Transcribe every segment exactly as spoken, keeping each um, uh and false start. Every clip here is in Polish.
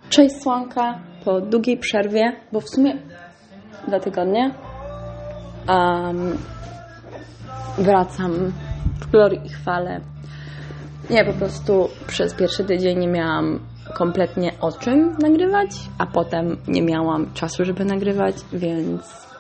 Cześć Słonka, po długiej przerwie, bo w sumie dwa tygodnie um, wracam w glorii i chwale. Nie, po prostu przez pierwszy tydzień nie miałam kompletnie o czym nagrywać, a potem nie miałam czasu, żeby nagrywać, więc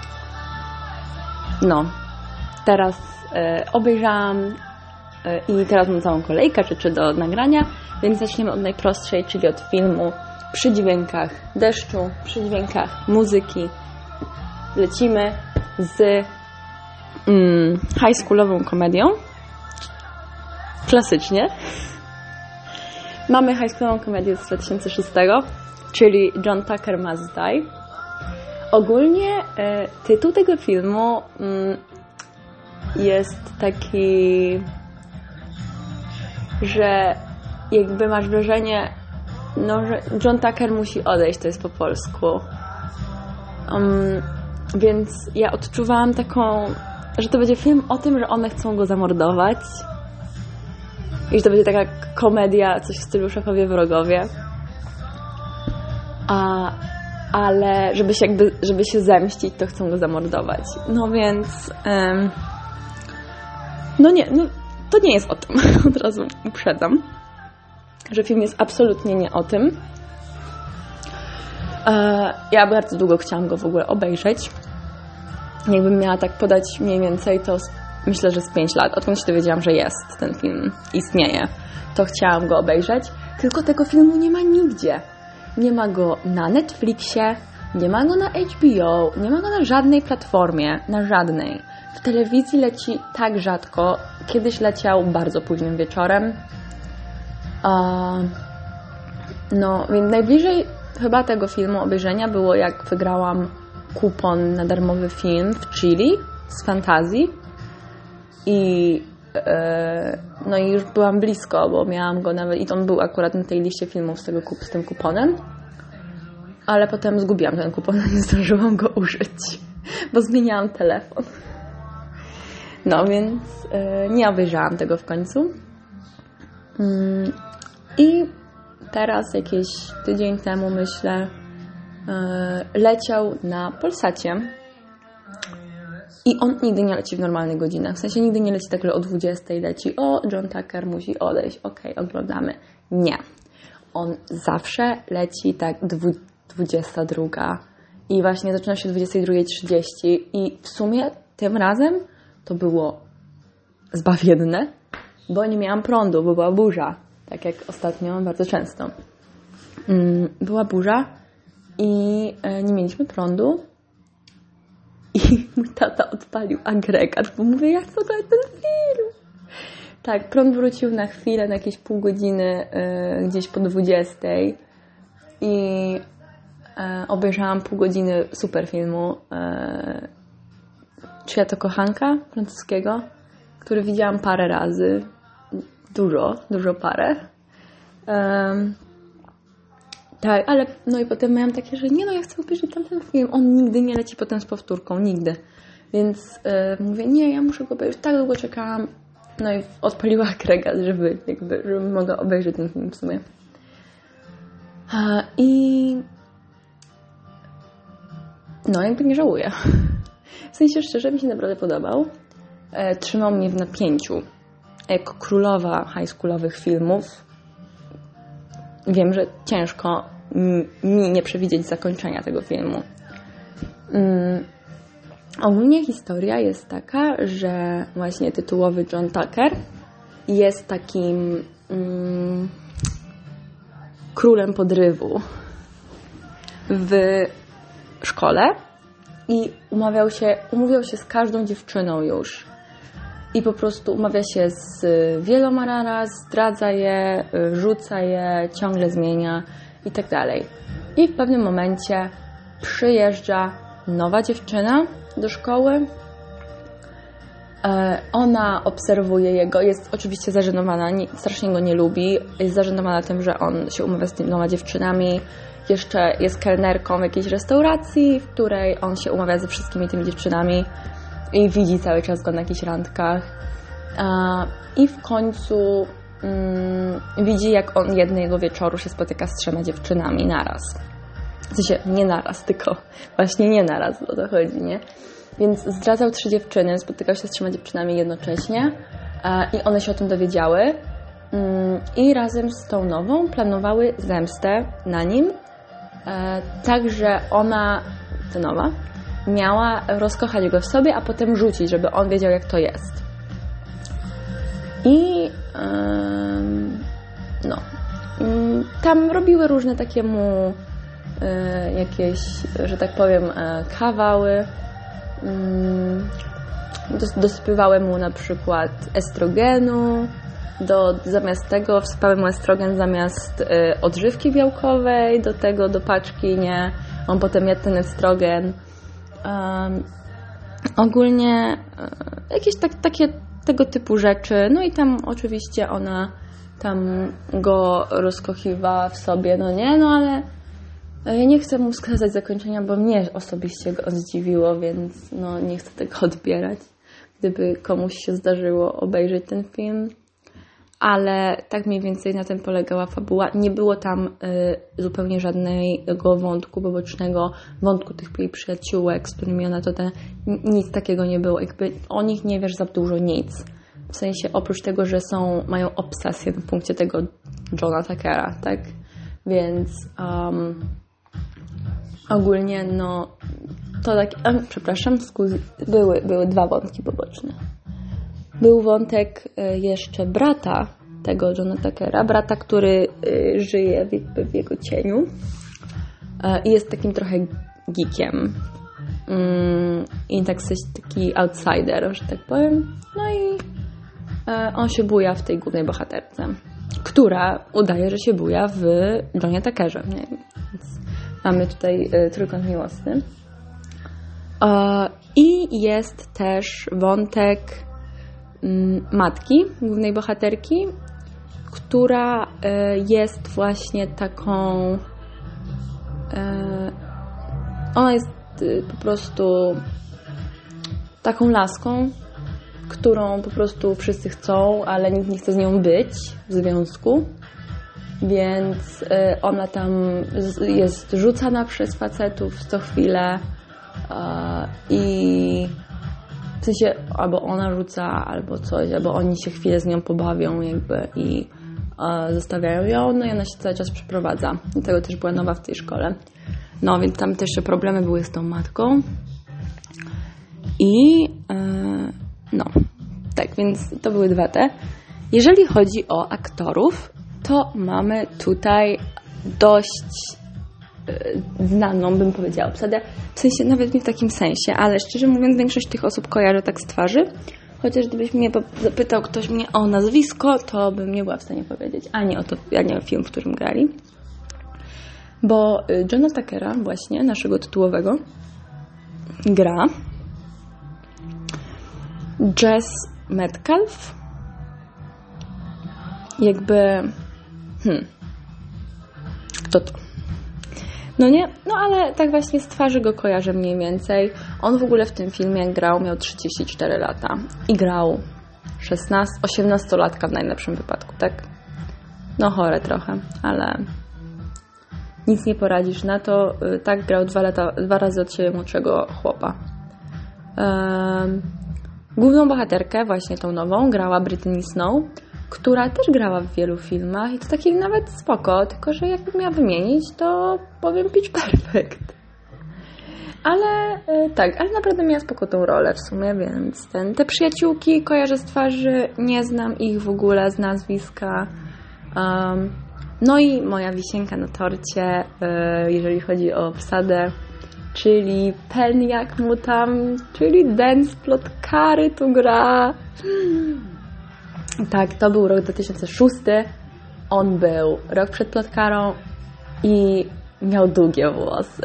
no, teraz e, obejrzałam e, i teraz mam całą kolejkę rzeczy do nagrania, więc zaczniemy od najprostszej, czyli od filmu przy dźwiękach deszczu, przy dźwiękach muzyki. Lecimy z mm, high schoolową komedią. Klasycznie. Mamy high schoolową komedię z dwa tysiące szóstego, czyli John Tucker Must Die. Ogólnie e, tytuł tego filmu mm, jest taki, że jakby masz wrażenie, no, że John Tucker musi odejść, to jest po polsku. Um, więc ja odczuwałam taką, że to będzie film o tym, że one chcą go zamordować. I że to będzie taka komedia, coś w stylu Szefowie Wrogowie. A, ale żeby się jakby, żeby się zemścić, to chcą go zamordować. No więc um, no nie, no to nie jest o tym. Od razu uprzedzam, że film jest absolutnie nie o tym. E, ja bardzo długo chciałam go w ogóle obejrzeć. Jakbym miała tak podać mniej więcej, to myślę, że z pięć lat, odkąd się dowiedziałam, że jest ten film, istnieje, to chciałam go obejrzeć. Tylko tego filmu nie ma nigdzie. Nie ma go na Netflixie, nie ma go na H B O, nie ma go na żadnej platformie, na żadnej. W telewizji leci tak rzadko. Kiedyś leciał bardzo późnym wieczorem. Uh, no, więc najbliżej chyba tego filmu obejrzenia było, jak wygrałam kupon na darmowy film w Chili z fantazji i yy, no i już byłam blisko, bo miałam go nawet, i on był akurat na tej liście filmów z, tego, z tym kuponem, ale potem zgubiłam ten kupon, nie zdążyłam go użyć, bo zmieniałam telefon. No więc yy, nie obejrzałam tego w końcu. Yy, I teraz jakieś tydzień temu, myślę, yy, leciał na Polsacie i on nigdy nie leci w normalnych godzinach. W sensie nigdy nie leci tak, że o dwudziestej leci, o, John Tucker musi odejść, okej, okay, oglądamy. Nie. On zawsze leci tak dwudziesta druga i właśnie zaczyna się o dwudziestej drugiej trzydzieści i w sumie tym razem to było zbawienne, bo nie miałam prądu, bo była burza. Tak jak ostatnio, bardzo często. Była burza i nie mieliśmy prądu i mój tata odpalił agregat, bo mówię, ja chcę oglądać ten film. Tak, prąd wrócił na chwilę, na jakieś pół godziny, gdzieś po dwudziestej i obejrzałam pół godziny super filmu Czyja to kochanka francuskiego, który widziałam parę razy. Dużo, dużo parę. Um, tak, ale no i potem miałam takie, że nie no, ja chcę obejrzeć tamten film. On nigdy nie leci potem z powtórką, nigdy. Więc y, mówię, nie, ja muszę go obejrzeć. Tak długo czekałam. No i odpaliła agregat, żeby jakby, żeby mogła obejrzeć ten film w sumie. A, I no jakby nie żałuję. W sensie szczerze mi się naprawdę podobał. E, trzymał mnie w napięciu. Jako królowa high schoolowych filmów wiem, że ciężko mi nie przewidzieć zakończenia tego filmu. Um, ogólnie historia jest taka, że właśnie tytułowy John Tucker jest takim um, królem podrywu w szkole i umawiał się, umówił się z każdą dziewczyną już. I po prostu umawia się z wieloma naraz, zdradza je, rzuca je, ciągle zmienia i tak dalej. I w pewnym momencie przyjeżdża nowa dziewczyna do szkoły. Ona obserwuje jego, jest oczywiście zażenowana, nie, strasznie go nie lubi. Jest zażenowana tym, że on się umawia z tyloma dziewczynami. Jeszcze jest kelnerką w jakiejś restauracji, w której on się umawia ze wszystkimi tymi dziewczynami. I widzi cały czas go na jakichś randkach. I w końcu mm, widzi, jak on jednego wieczoru się spotyka z trzema dziewczynami naraz. W sensie nie naraz, tylko właśnie nie naraz, o to chodzi, nie? Więc zdradzał trzy dziewczyny, spotykał się z trzema dziewczynami jednocześnie e, i one się o tym dowiedziały mm, i razem z tą nową planowały zemstę na nim, e, tak, że ona, ta nowa, miała rozkochać go w sobie, a potem rzucić, żeby on wiedział, jak to jest. I yy, no, yy, tam robiły różne takie mu yy, jakieś, że tak powiem, yy, kawały. Yy, dos- dosypywały mu na przykład estrogenu. Do, zamiast tego wsypały mu estrogen zamiast yy, odżywki białkowej, do tego do paczki, nie? On potem jadł ten estrogen. Um, ogólnie um, jakieś tak, takie tego typu rzeczy. No i tam oczywiście ona tam go rozkochiwała w sobie, no nie, no ale ja nie chcę mu wskazać zakończenia, bo mnie osobiście go zdziwiło, więc no nie chcę tego odbierać, gdyby komuś się zdarzyło obejrzeć ten film. Ale tak mniej więcej na tym polegała fabuła. Nie było tam y, zupełnie żadnego wątku pobocznego, wątku tych jej przyjaciółek, z którymi ona to te, nic takiego nie było. Jakby o nich nie wiesz za dużo nic. W sensie oprócz tego, że są, mają obsesję na punkcie tego Johna Tuckera, tak? Więc um, ogólnie no to tak, um, przepraszam, skuz, były, były dwa wątki poboczne. Był wątek jeszcze brata tego Johna Tuckera, brata, który żyje w, w jego cieniu i jest takim trochę geekiem i tak coś taki outsider, że tak powiem. No i on się buja w tej głównej bohaterce, która udaje, że się buja w Johnie Tuckerze. Więc mamy tutaj trójkąt miłosny. I jest też wątek matki głównej bohaterki, która jest właśnie taką ona jest po prostu taką laską, którą po prostu wszyscy chcą, ale nikt nie chce z nią być w związku, więc ona tam jest rzucana przez facetów co chwilę i w sensie albo ona rzuca, albo coś, albo oni się chwilę z nią pobawią jakby i e, zostawiają ją, no i ona się cały czas przeprowadza. Dlatego też była nowa w tej szkole. No, więc tam też problemy były z tą matką. I e, no, tak, więc to były dwa te. Jeżeli chodzi o aktorów, to mamy tutaj dość znaną, bym powiedziała, obsadę. W sensie, nawet nie w takim sensie, ale szczerze mówiąc, większość tych osób kojarzę tak z twarzy. Chociaż gdybyś mnie zapytał ktoś mnie o nazwisko, to bym nie była w stanie powiedzieć. Ani o to, ani o film, w którym grali. Bo Johna Tuckera, właśnie, naszego tytułowego, gra Jess Metcalf. Jakby... Hmm. Kto to? No nie? No ale tak właśnie z twarzy go kojarzę mniej więcej. On w ogóle w tym filmie grał, miał trzydzieści cztery lata. I grał szesnaście, osiemnastolatka w najlepszym wypadku, tak? No chore trochę, ale nic nie poradzisz na to. Tak grał dwa lata, dwa razy od siebie młodszego chłopa. Um, główną bohaterkę, właśnie tą nową, grała Brittany Snow, która też grała w wielu filmach i to takich nawet spoko, tylko że jakbym miała wymienić, to powiem Pitch Perfect. Ale yy, tak, ale naprawdę miała spoko tą rolę w sumie, więc ten, te przyjaciółki kojarzę z twarzy, nie znam ich w ogóle z nazwiska. Um, no i moja wisienka na torcie, yy, jeżeli chodzi o obsadę, czyli Penn jak mu tam, czyli Dan z Plotkary tu gra. Tak, to był rok dwa tysiące szósty, on był rok przed Plotkarą i miał długie włosy.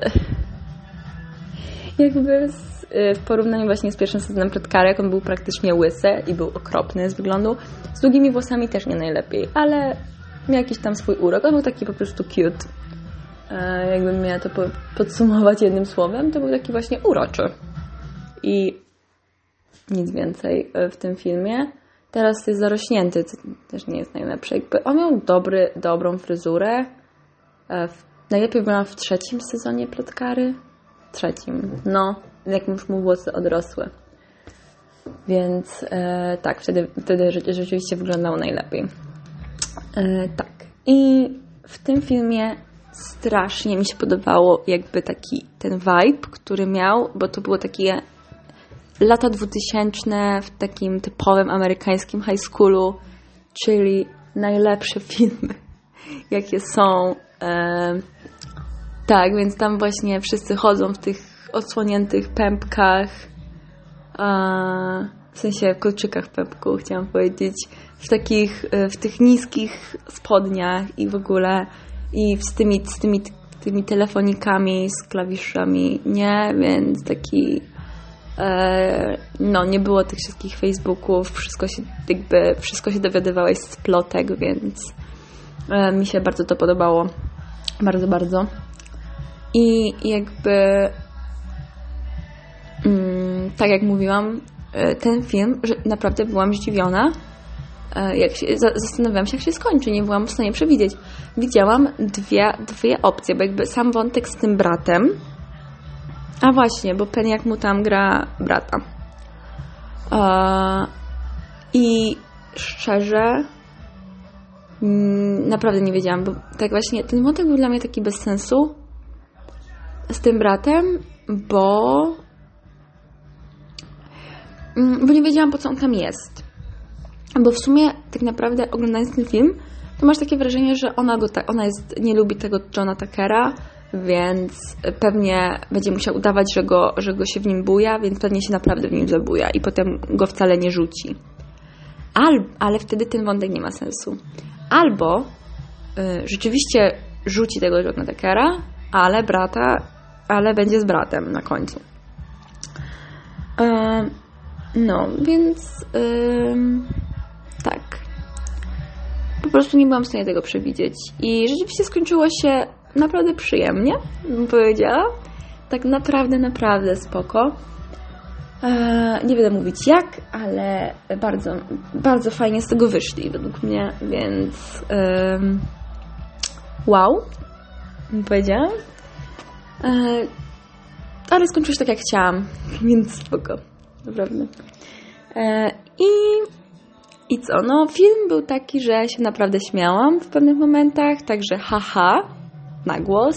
Jakby z, w porównaniu właśnie z pierwszym sezonem Plotkarek, on był praktycznie łysy i był okropny z wyglądu. Z długimi włosami też nie najlepiej, ale miał jakiś tam swój urok. On był taki po prostu cute. E, jakbym miała to po, podsumować jednym słowem, to był taki właśnie uroczy. I nic więcej w tym filmie. Teraz jest zarośnięty, co też nie jest najlepsze. Jakby on miał dobry, dobrą fryzurę. W, najlepiej była w trzecim sezonie Plotkary. Trzecim. No, jak już mu włosy odrosły. Więc e, tak, wtedy, wtedy rzeczywiście wyglądało najlepiej. E, tak. I w tym filmie strasznie mi się podobało jakby taki ten vibe, który miał, bo to było takie lata dwutysięczne w takim typowym amerykańskim high schoolu, czyli najlepsze filmy, jakie są. E, tak, więc tam właśnie wszyscy chodzą w tych odsłoniętych pępkach, e, w sensie w kolczykach pępku, chciałam powiedzieć, w takich, w tych niskich spodniach i w ogóle i z tymi, z tymi, tymi telefonikami, z klawiszami, nie? Więc taki e, no, nie było tych wszystkich Facebooków, wszystko się jakby, wszystko się dowiadywałeś z plotek, więc e, mi się bardzo to podobało. Bardzo, bardzo. I jakby mm, tak jak mówiłam, ten film, że naprawdę byłam zdziwiona, jak się, zastanawiałam się, jak się skończy, nie byłam w stanie przewidzieć. Widziałam dwie, dwie opcje, bo jakby sam wątek z tym bratem, a właśnie, bo Penny jak mu tam gra brata. I szczerze naprawdę nie wiedziałam, bo tak właśnie ten wątek był dla mnie taki bez sensu z tym bratem, bo bo nie wiedziałam, po co on tam jest. Bo w sumie tak naprawdę oglądając ten film, to masz takie wrażenie, że ona, go ta, ona jest, nie lubi tego Johna Tuckera, więc pewnie będzie musiał udawać, że go, że go się w nim buja, więc pewnie się naprawdę w nim zabuja i potem go wcale nie rzuci. Al, ale wtedy ten wątek nie ma sensu. Albo y, rzeczywiście rzuci tego Johna Tuckera, ale brata, ale będzie z bratem na końcu. Y, No, więc yy, tak. Po prostu nie byłam w stanie tego przewidzieć. I rzeczywiście skończyło się naprawdę przyjemnie, bym powiedziała. Tak naprawdę, naprawdę spoko. Eee, nie będę mówić jak, ale bardzo, bardzo fajnie z tego wyszli według mnie, więc yy, wow, bym powiedziała. Eee, ale skończyło się tak jak chciałam, więc spoko. Naprawdę. E, I, I co? No, film był taki, że się naprawdę śmiałam w pewnych momentach, także haha, na głos.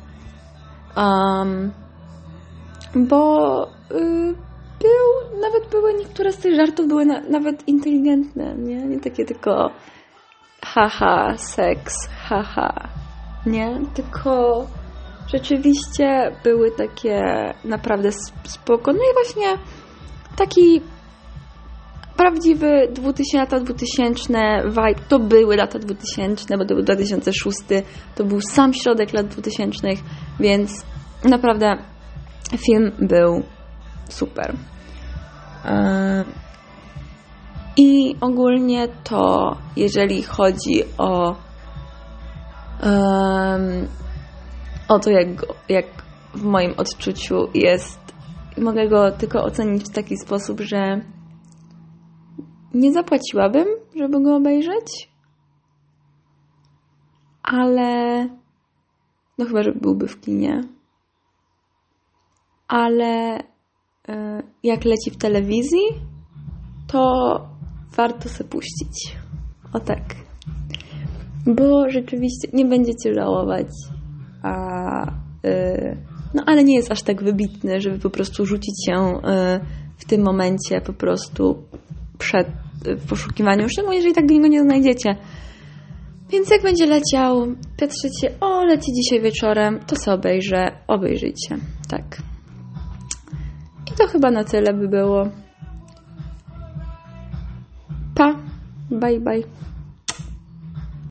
Um, bo y, był, nawet były niektóre z tych żartów były na, nawet inteligentne, nie? Nie takie tylko haha, seks, haha, nie? Tylko rzeczywiście były takie naprawdę spoko. No i właśnie taki prawdziwy dwutysięczne, lata dwutysięczne vibe, to były lata dwutysięczne, bo to był dwa tysiące szósty, to był sam środek lat dwutysięcznych, więc naprawdę film był super. I ogólnie to, jeżeli chodzi o o to, jak, jak w moim odczuciu jest, mogę go tylko ocenić w taki sposób, że nie zapłaciłabym, żeby go obejrzeć, ale no chyba, że byłby w kinie, ale jak leci w telewizji, to warto se puścić. O tak. Bo rzeczywiście nie będziecie żałować, a yy, no ale nie jest aż tak wybitny, żeby po prostu rzucić się yy, w tym momencie po prostu przed yy, w poszukiwaniu, szczególnie jeżeli tak go nie znajdziecie. Więc jak będzie leciał, patrzycie, o, leci dzisiaj wieczorem, to sobie obejrzę, obejrzyjcie. Tak. I to chyba na tyle by było. Pa, bye bye.